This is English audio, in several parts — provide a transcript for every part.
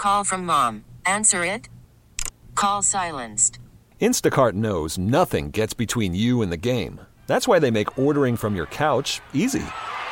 Call from mom. Answer it. Call silenced. Instacart knows nothing gets between you and the game. That's why they make ordering from your couch easy.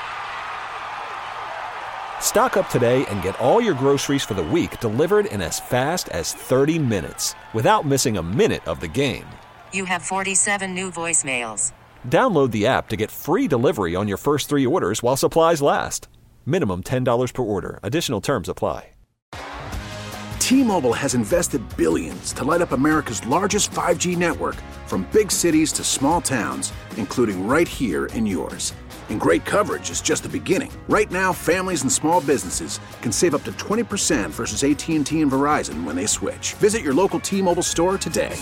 Stock up today and get all your groceries for the week delivered in as fast as 30 minutes without missing a minute of the game. You have 47 new voicemails. Download the app to get free delivery on your first 3 orders while supplies last. Minimum $10 per order. Additional terms apply. T-Mobile has invested billions to light up America's largest 5G network, from big cities to small towns, including right here in yours. And great coverage is just the beginning. Right now, families and small businesses can save up to 20% versus AT&T and Verizon when they switch. Visit your local T-Mobile store today.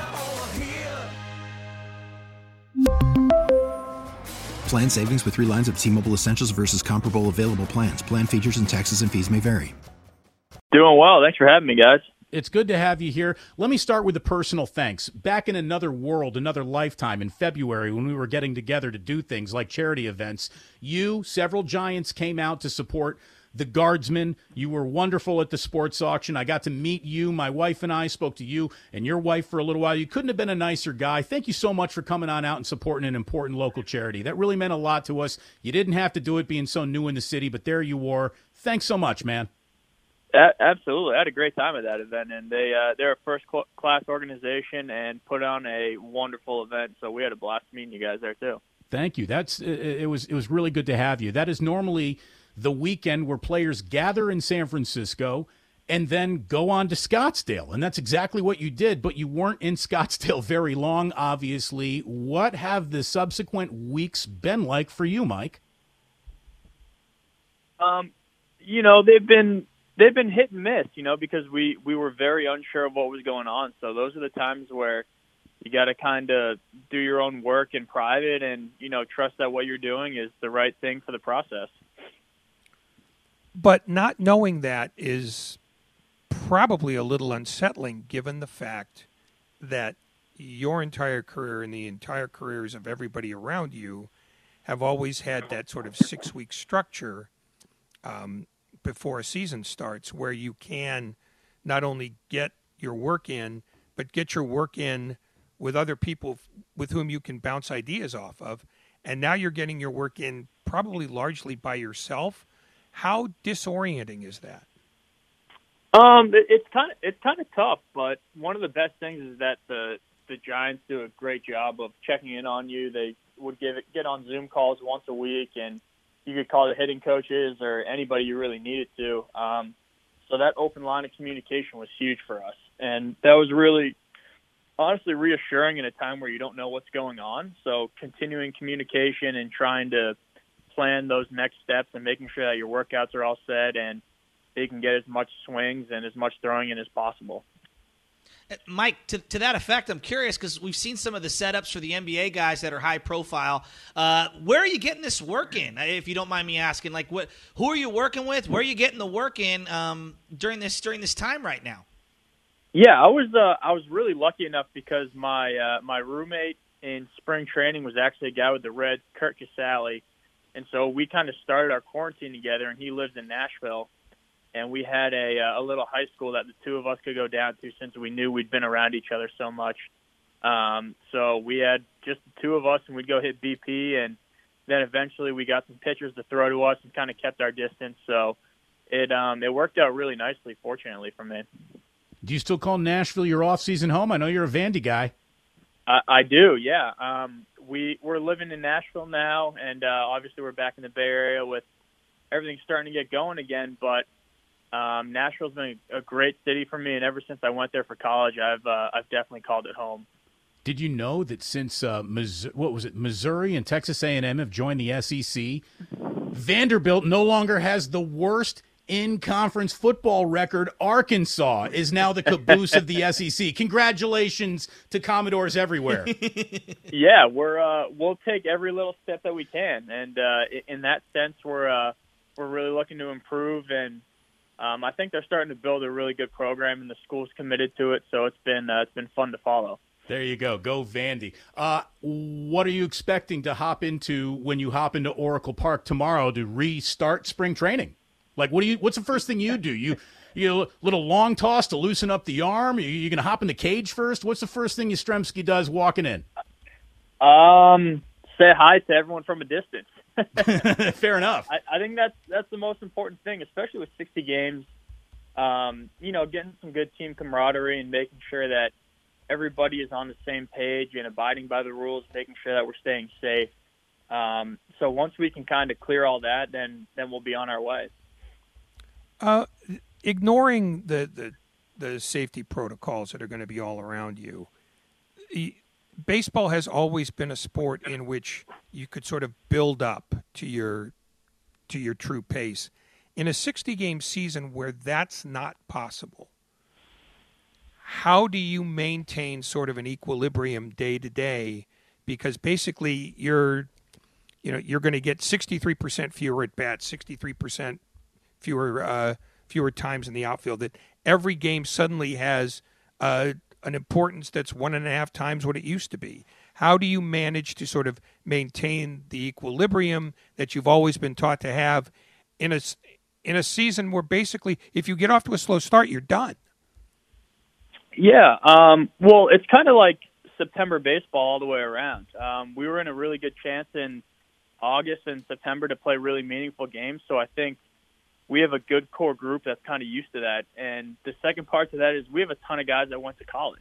Plan savings with 3 lines of T-Mobile Essentials versus comparable available plans. Plan features and taxes and fees may vary. Doing well. Thanks for having me, guys. It's good to have you here. Let me start with a personal thanks. Back in another world, another lifetime, in February, when we were getting together to do things like charity events, several Giants came out to support the Guardsmen. You were wonderful at the sports auction. I got to meet you. My wife and I spoke to you and your wife for a little while. You couldn't have been a nicer guy. Thank you so much for coming on out and supporting an important local charity. That really meant a lot to us. You didn't have to do it being so new in the city, but there you were. Thanks so much, man. Absolutely. I had a great time at that event, and they're a first-class organization and put on a wonderful event, so we had a blast meeting you guys there, too. Thank you. It was really good to have you. That is normally the weekend where players gather in San Francisco and then go on to Scottsdale, and that's exactly what you did, but you weren't in Scottsdale very long, obviously. What have the subsequent weeks been like for you, Mike? They've been hit and miss, because we were very unsure of what was going on. So those are the times where you got to kind of do your own work in private and, trust that what you're doing is the right thing for the process. But not knowing that is probably a little unsettling, given the fact that your entire career and the entire careers of everybody around you have always had that sort of 6-week structure before a season starts, where you can not only get your work in, but get your work in with other people with whom you can bounce ideas off of. And now you're getting your work in probably largely by yourself. How disorienting is that? It's kind of tough, but one of the best things is that the Giants do a great job of checking in on you. They would get on Zoom calls once a week, and you could call the hitting coaches or anybody you really needed to. So that open line of communication was huge for us. And that was really, honestly, reassuring in a time where you don't know what's going on. So continuing communication and trying to plan those next steps and making sure that your workouts are all set and they can get as much swings and as much throwing in as possible. Mike, to that effect, I'm curious because we've seen some of the setups for the NBA guys that are high profile. Where are you getting this work in, if you don't mind me asking? Like, who are you working with? Where are you getting the work in during this time right now? Yeah, I was really lucky enough because my roommate in spring training was actually a guy with the Reds, Kurt Casale, and so we kind of started our quarantine together. And he lives in Nashville. And we had a little high school that the two of us could go down to since we knew we'd been around each other so much. So we had just the two of us, and we'd go hit BP, and then eventually we got some pitchers to throw to us and kind of kept our distance. So it worked out really nicely, fortunately, for me. Do you still call Nashville your off-season home? I know you're a Vandy guy. I do, yeah. We're living in Nashville now, and obviously we're back in the Bay Area with everything starting to get going again, but Nashville's been a great city for me, and ever since I went there for college, I've definitely called it home. Did you know that since Missouri and Texas A&M have joined the SEC, Vanderbilt no longer has the worst in-conference football record? Arkansas is now the caboose of the SEC. Congratulations to Commodores everywhere. Yeah, we'll take every little step that we can, and in that sense, we're really looking to improve, and I think they're starting to build a really good program, and the school's committed to it. So it's been fun to follow. There you go. Go Vandy. What are you expecting to hop into when you hop into Oracle Park tomorrow to restart spring training? Like, what's the first thing you do? You little long toss to loosen up the arm? You going to hop in the cage first? What's the first thing Yastrzemski does walking in? Say hi to everyone from a distance. Fair enough. I think that's the most important thing, especially with 60 games. Getting some good team camaraderie and making sure that everybody is on the same page and abiding by the rules, making sure that we're staying safe. So once we can kind of clear all that, then we'll be on our way. Ignoring the safety protocols that are going to be all around you, baseball has always been a sport in which you could sort of build up to your true pace. In a 60-game season where that's not possible, how do you maintain sort of an equilibrium day to day? Because basically you're going to get 63% fewer at bats, 63% fewer times in the outfield. That every game suddenly has an importance that's 1.5 times what it used to be. How do you manage to sort of maintain the equilibrium that you've always been taught to have in a season where basically if you get off to a slow start, you're done? Yeah. Well, it's kind of like September baseball all the way around. We were in a really good chance in August and September to play really meaningful games. So I think we have a good core group that's kind of used to that. And the second part to that is we have a ton of guys that went to college.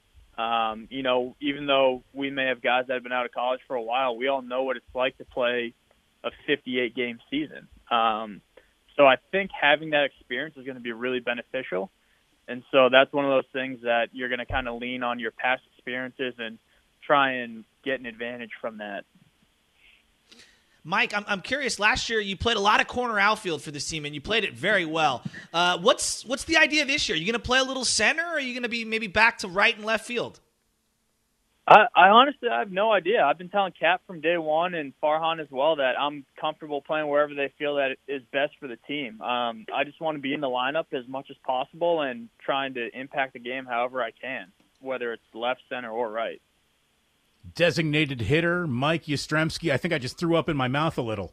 Even though we may have guys that have been out of college for a while, we all know what it's like to play a 58-game season. So I think having that experience is going to be really beneficial. And so that's one of those things that you're going to kind of lean on your past experiences and try and get an advantage from that. Mike, I'm curious. Last year, you played a lot of corner outfield for this team, and you played it very well. What's the idea this year? Are you going to play a little center, or are you going to be maybe back to right and left field? I honestly have no idea. I've been telling Cap from day one and Farhan as well that I'm comfortable playing wherever they feel that is best for the team. I just want to be in the lineup as much as possible and trying to impact the game however I can, whether it's left, center, or right. Designated hitter, Mike Yastrzemski. I think I just threw up in my mouth a little.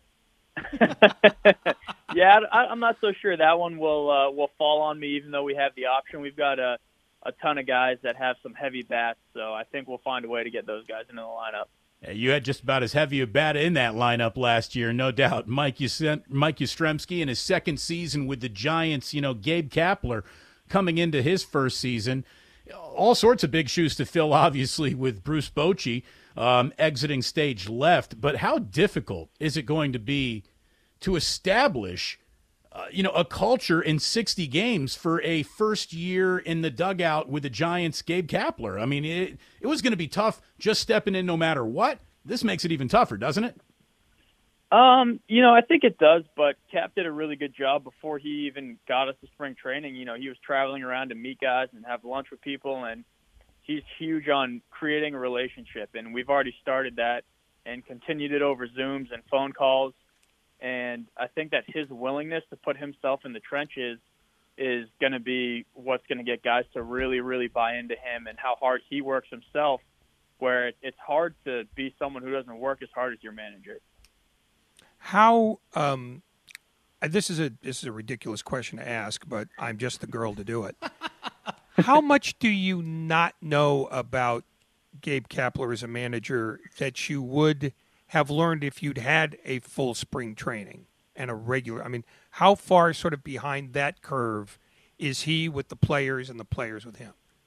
Yeah, I'm not so sure that one will fall on me, even though we have the option. We've got a ton of guys that have some heavy bats, so I think we'll find a way to get those guys into the lineup. Yeah, you had just about as heavy a bat in that lineup last year, no doubt. Mike Yastrzemski in his second season with the Giants, Gabe Kapler coming into his first season. All sorts of big shoes to fill, obviously, with Bruce Bochy exiting stage left. But how difficult is it going to be to establish a culture in 60 games for a first year in the dugout with the Giants, Gabe Kapler? I mean, it was going to be tough just stepping in no matter what. This makes it even tougher, doesn't it? I think it does, but Cap did a really good job before he even got us to spring training. He was traveling around to meet guys and have lunch with people, and he's huge on creating a relationship, and we've already started that and continued it over Zooms and phone calls. And I think that his willingness to put himself in the trenches is going to be what's going to get guys to really, really buy into him and how hard he works himself, where it's hard to be someone who doesn't work as hard as your manager. How this is a ridiculous question to ask, but I'm just the girl to do it. How much do you not know about Gabe Kapler as a manager that you would have learned if you'd had a full spring training and a regular? I mean, how far sort of behind that curve is he with the players and the players with him?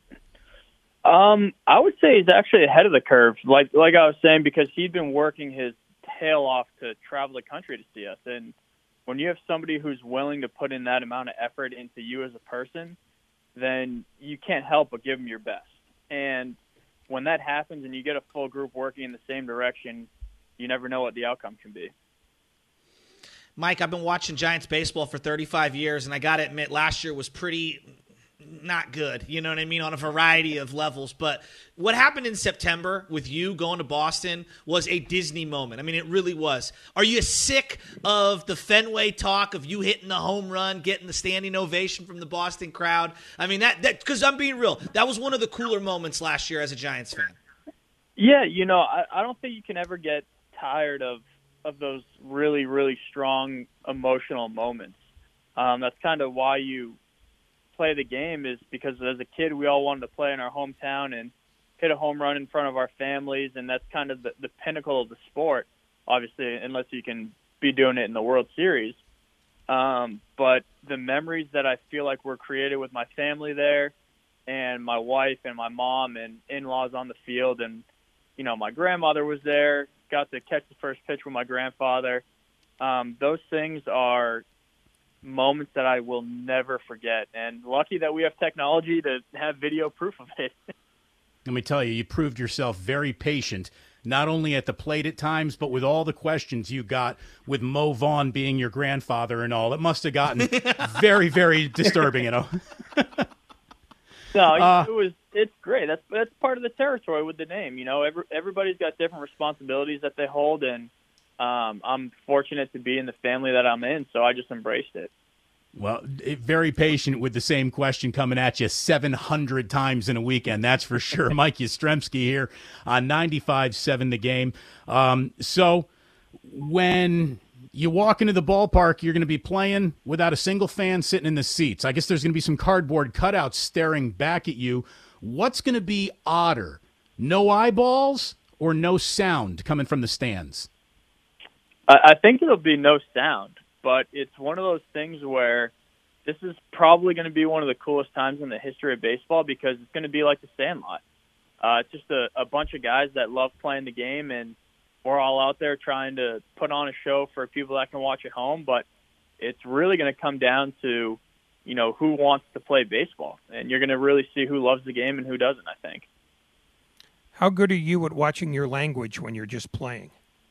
I would say he's actually ahead of the curve, like I was saying, because he'd been working his tail off to travel the country to see us. And when you have somebody who's willing to put in that amount of effort into you as a person, then you can't help but give them your best. And when that happens and you get a full group working in the same direction, you never know what the outcome can be. Mike, I've been watching Giants baseball for 35 years, and I got to admit, last year was pretty not good, you know what I mean, on a variety of levels. But what happened in September with you going to Boston was a Disney moment. I mean, it really was. Are you sick of the Fenway talk of you hitting the home run, getting the standing ovation from the Boston crowd? I mean, that because I'm being real, that was one of the cooler moments last year as a Giants fan. Yeah, I don't think you can ever get tired of those really, really strong emotional moments. That's kind of why you play the game is because as a kid we all wanted to play in our hometown and hit a home run in front of our families, and that's kind of the pinnacle of the sport, obviously, unless you can be doing it in the World Series. But the memories that I feel like were created with my family there and my wife and my mom and in-laws on the field, and, you know, my grandmother was there, got to catch the first pitch with my grandfather. Those things are moments that I will never forget, and lucky that we have technology to have video proof of it. Let me tell you, you proved yourself very patient, not only at the plate at times, but with all the questions you got with Mo Vaughn being your grandfather and all. It must have gotten very, very disturbing, you know. No, it's great. That's part of the territory with the name. You know, everybody's got different responsibilities that they hold, and I'm fortunate to be in the family that I'm in, so I just embraced it. Well, very patient with the same question coming at you 700 times in a weekend, that's for sure. Mike Yastrzemski here on 95.7 The Game. So when you walk into the ballpark, you're going to be playing without a single fan sitting in the seats. I guess there's going to be some cardboard cutouts staring back at you. What's going to be odder, no eyeballs or no sound coming from the stands? I think it'll be no sound. But it's one of those things where this is probably going to be one of the coolest times in the history of baseball because it's going to be like the Sandlot. It's just a bunch of guys that love playing the game, and we're all out there trying to put on a show for people that can watch at home. But it's really going to come down to, you know, who wants to play baseball. And you're going to really see who loves the game and who doesn't, I think. How good are you at watching your language when you're just playing?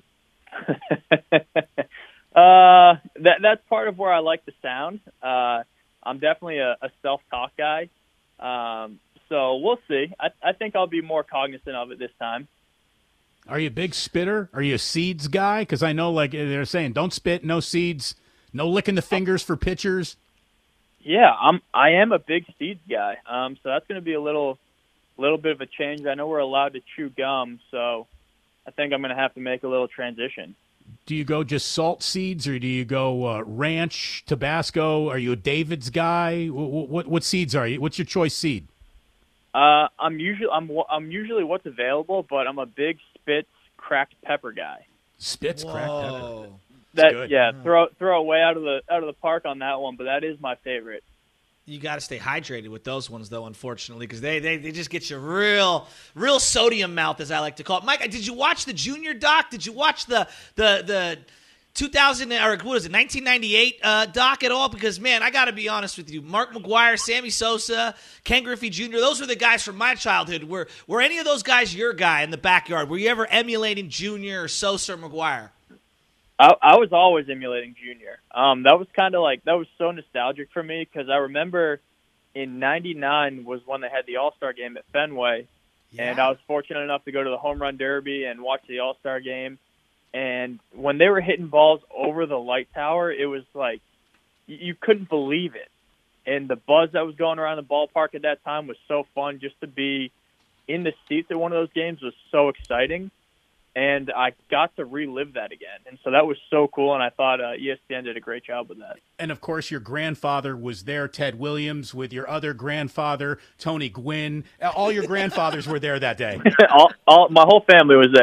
That's part of where I like the sound. I'm definitely a self-talk guy. So we'll see. I think I'll be more cognizant of it this time. Are you a big spitter? Are you a seeds guy? Because I know, like they're saying, don't spit, no seeds, no licking the fingers for pitchers. Yeah, I am a big seeds guy. So that's going to be a little bit of a change. I know we're allowed to chew gum, so I think I'm going to have to make a little transition. Do you go just salt seeds, or do you go ranch, Tabasco? Are you a David's guy? What seeds are you? What's your choice seed? I'm usually what's available, but I'm a big Spitz cracked pepper guy. Spitz cracked pepper. That good. Yeah, throw it way out of the park on that one, but that is my favorite. You got to stay hydrated with those ones, though, unfortunately, because they just get you real sodium mouth, as I like to call it. Mike, did you watch the Junior doc? Did you watch the 2000 or what was it, 1998 doc at all? Because man, I got to be honest with you, Mark McGwire, Sammy Sosa, Ken Griffey Jr. Those were the guys from my childhood. Were any of those guys your guy in the backyard? Were you ever emulating Junior or Sosa or McGwire? I was always emulating Junior. That was kind of like, that was so nostalgic for me because I remember in '99 was when they had the All-Star game at Fenway, and I was fortunate enough to go to the Home Run Derby and watch the All-Star game. And when they were hitting balls over the light tower, it was like you couldn't believe it. And the buzz that was going around the ballpark at that time was so fun. Just to be in the seats at one of those games was so exciting. And I got to relive that again. And so that was so cool, and I thought ESPN did a great job with that. And, of course, your grandfather was there, Ted Williams, with your other grandfather, Tony Gwynn. All your grandfathers were there that day. My whole family was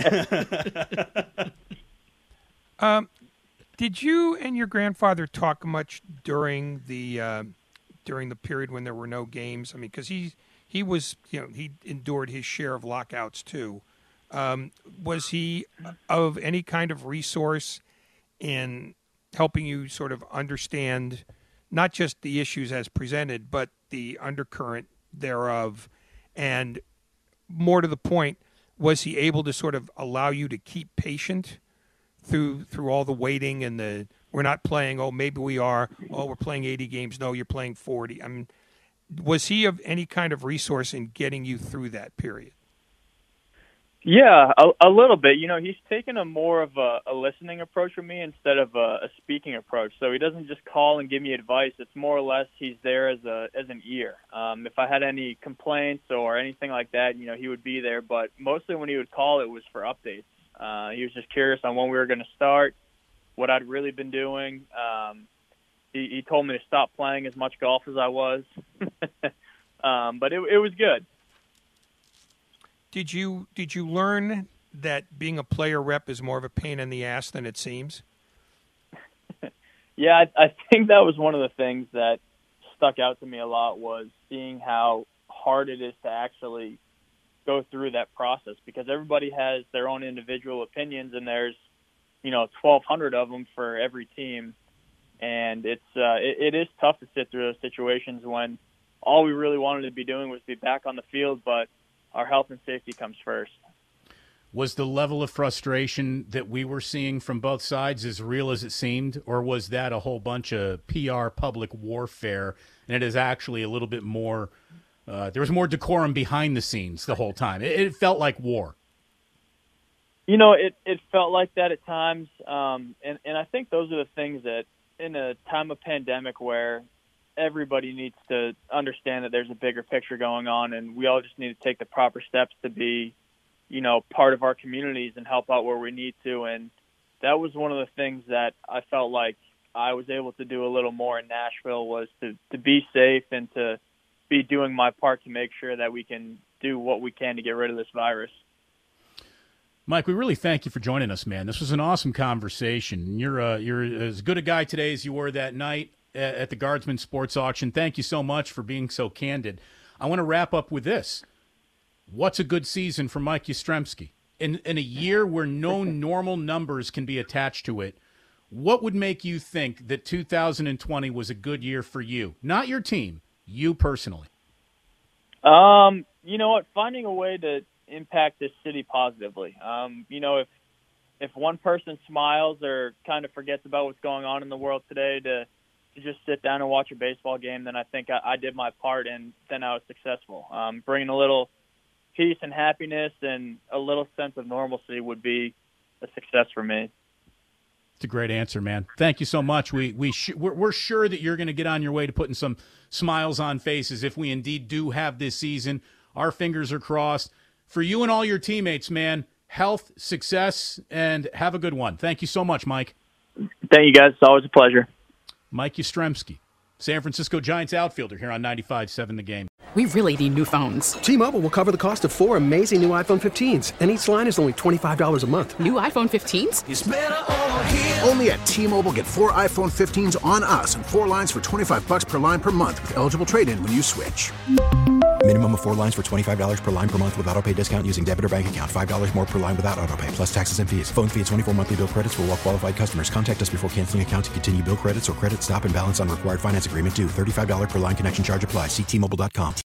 there. Did you and your grandfather talk much during the period when there were no games? I mean, because he was, he endured his share of lockouts too. Was he of any kind of resource in helping you sort of understand not just the issues as presented, but the undercurrent thereof? And more to the point, was he able to sort of allow you to keep patient through all the waiting and the we're not playing, oh, maybe we are, oh, we're playing 80 games, no, you're playing 40. I mean, was he of any kind of resource in getting you through that period? Yeah, a little bit. He's taken a more of a listening approach with me instead of a speaking approach. So he doesn't just call and give me advice. It's more or less he's there as an ear. If I had any complaints or anything like that, he would be there. But mostly when he would call, it was for updates. He was just curious on when we were going to start, what I'd really been doing. he told me to stop playing as much golf as I was. But it was good. Did you learn that being a player rep is more of a pain in the ass than it seems? Yeah, I think that was one of the things that stuck out to me a lot, was seeing how hard it is to actually go through that process, because everybody has their own individual opinions, and there's 1,200 of them for every team, and it is tough to sit through those situations when all we really wanted to be doing was be back on the field, but our health and safety comes first. Was the level of frustration that we were seeing from both sides as real as it seemed, or was that a whole bunch of PR public warfare, and it is actually a little bit more there was more decorum behind the scenes the whole time? It felt like war. It felt like that at times, and I think those are the things that in a time of pandemic where everybody needs to understand that there's a bigger picture going on, and we all just need to take the proper steps to be part of our communities and help out where we need to. And that was one of the things that I felt like I was able to do a little more in Nashville, was to be safe and to be doing my part to make sure that we can do what we can to get rid of this virus. Mike, we really thank you for joining us, man. This was an awesome conversation. You're as good a guy today as you were that night at the Guardsman Sports Auction. Thank you so much for being so candid. I want to wrap up with this. What's a good season for Mike Yastrzemski? In a year where no normal numbers can be attached to it, what would make you think that 2020 was a good year for you? Not your team, you personally. You know what? Finding a way to impact this city positively. If one person smiles or kind of forgets about what's going on in the world today to just sit down and watch a baseball game, then I think I did my part, and then I was successful. Bringing a little peace and happiness and a little sense of normalcy would be a success for me. It's a great answer, man. Thank you so much. We're sure that you're going to get on your way to putting some smiles on faces if we indeed do have this season. Our fingers are crossed. For you and all your teammates, man, health, success, and have a good one. Thank you so much, Mike. Thank you, guys. It's always a pleasure. Mike Yastrzemski, San Francisco Giants outfielder, here on 95.7 The Game. We really need new phones. T-Mobile will cover the cost of 4 amazing new iPhone 15s, and each line is only $25 a month. New iPhone 15s? It's better over here. Only at T-Mobile, get 4 iPhone 15s on us and 4 lines for $25 per line per month with eligible trade-in when you switch. Minimum of 4 lines for $25 per line per month with autopay discount using debit or bank account. $5 more per line without autopay, plus taxes and fees. Phone fee at 24 monthly bill credits for well-qualified customers. Contact us before canceling account to continue bill credits or credit stop and balance on required finance agreement due. $35 per line connection charge applies. See T-Mobile.com.